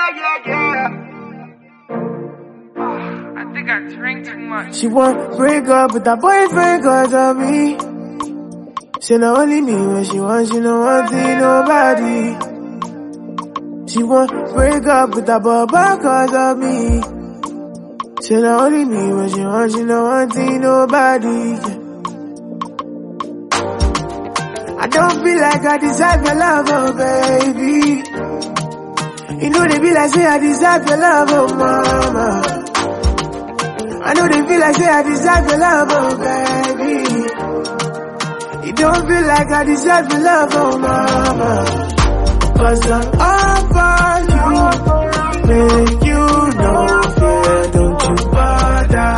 I think I drank too much. She want break up with her boyfriend cause of me. She not only me when she wants, she no want nobody. She want break up with her baba cause of me. She not only me when she wants, she no want nobody. I don't feel like I deserve your love, oh baby. You know they be like say I deserve your love, oh mama. I know they feel like say I deserve your love, oh baby. You don't feel like I deserve your love, oh mama. Cause I'm all for you. Make you know, yeah, don't you bother.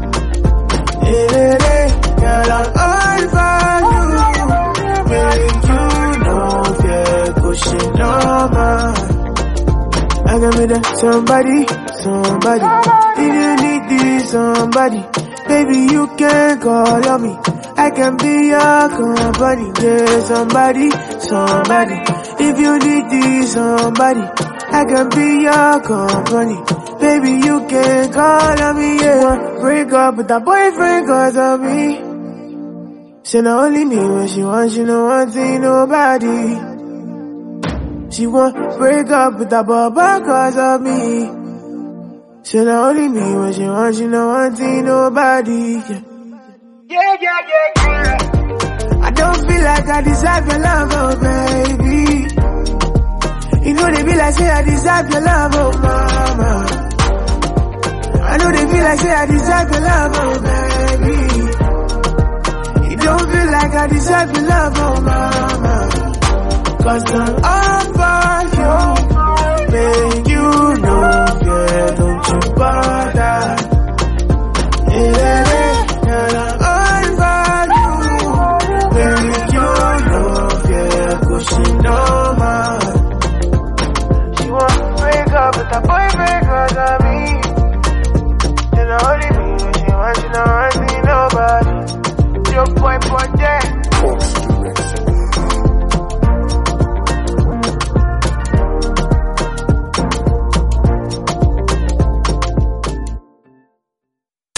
Girl, I'm all for you. Make you know, yeah, pushing over. I can be that somebody. If you need this somebody, baby you can call on me. I can be your company. Yeah, somebody. If you need this somebody, I can be your company. Baby you can call on me. Yeah, break up with that boyfriend cause of me. She not only me when she wants, she no want nobody. She want break up with her baba cause of me. She not only me when she wants, she no want nobody. Yeah. I don't feel like I deserve your love, oh baby. You know they be like say I deserve your love, oh mama. I know they feel like say I deserve your love, oh baby. You don't feel like I deserve your love, oh mama. Cause I'm all for you. Make you know, yeah, don't you bother. Yeah, girl, I'm all for you. Make you know, yeah, pushing over. She want to break up with her boyfriend cause of me. She not only me, she wants, she not want nobody. Your boy, there.